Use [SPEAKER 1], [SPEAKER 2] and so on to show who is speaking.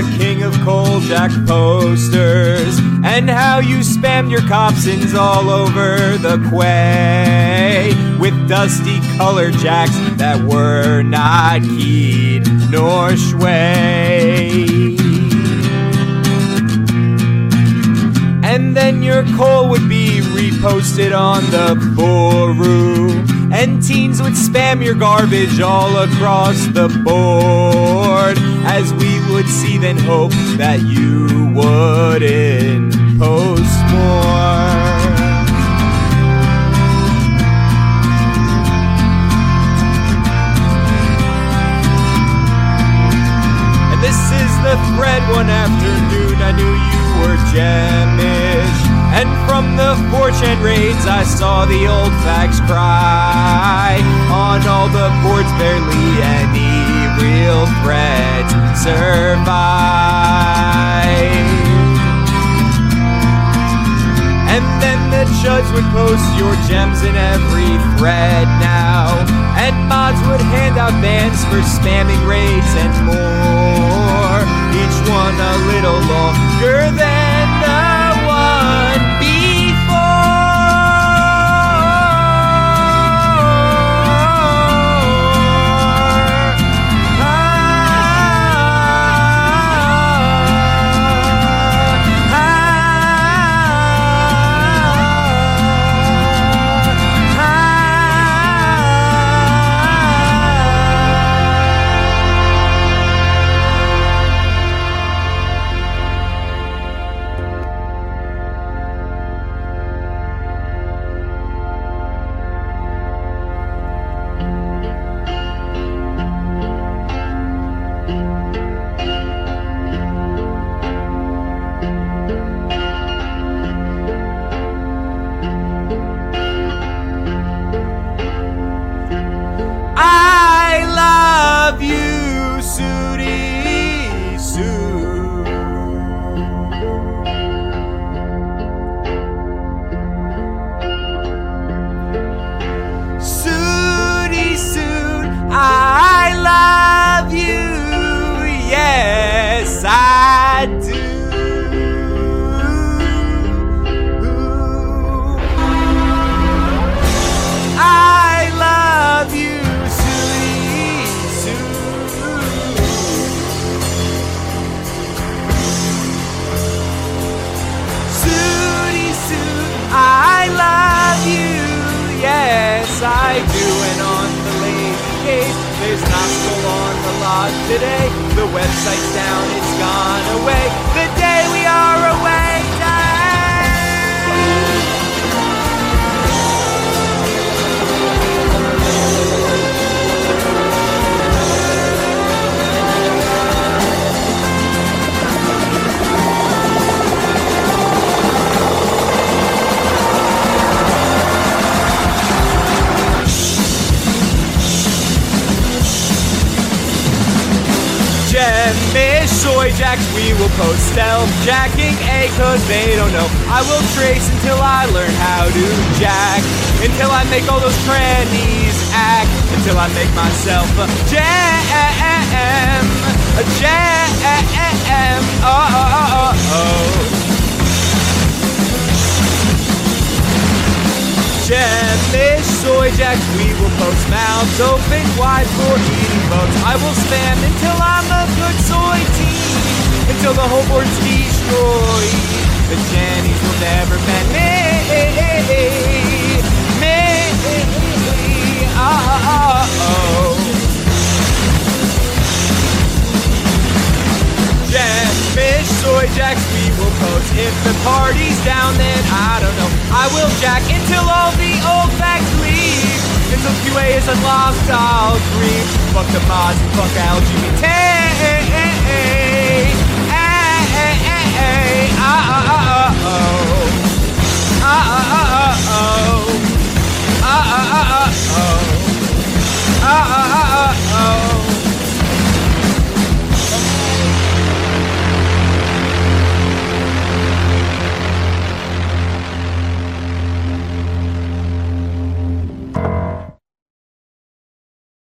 [SPEAKER 1] the king of Coal Jack posters, and how you spammed your copsins all over the quay with dusty color jacks that were not keyed nor sway. And then your coal would be reposted on the Booru, and teens would spam your garbage all across the board, as we would see then hope that you wouldn't post more. And this is the thread. One afternoon I knew you were Gemish, and from the 4chan raids I saw the old facts cry. On all the boards barely any real threat survived. And then the chuds would post your gems in every thread now, and mods would hand out bans for spamming raids and more, each one a little longer than the one before. I love you, Sooty Sue. Sooty Sue, I love you, yes I do. I love you, I love you, yes I do. And on the lazy case, there's Nostril on the lot today. The website's down, it's gone away. The day we are away, Gemish soy jacks, we will post stealth jacking cause they don't know. I will trace until I learn how to jack, until I make all those trannies act, until I make myself a jam, a jam, Gemish soy jacks, we will post mouths open wide for eating bugs. I will spam until I'm a good soy team, until the whole board's destroyed. The Jennies will never ban me. Gemish soy jacks, we will post. If the party's down, then I don't know. I will jack until all the old facts leave. Until QA is unlocked, I'll scream. Fuck the mods and fuck LGBT.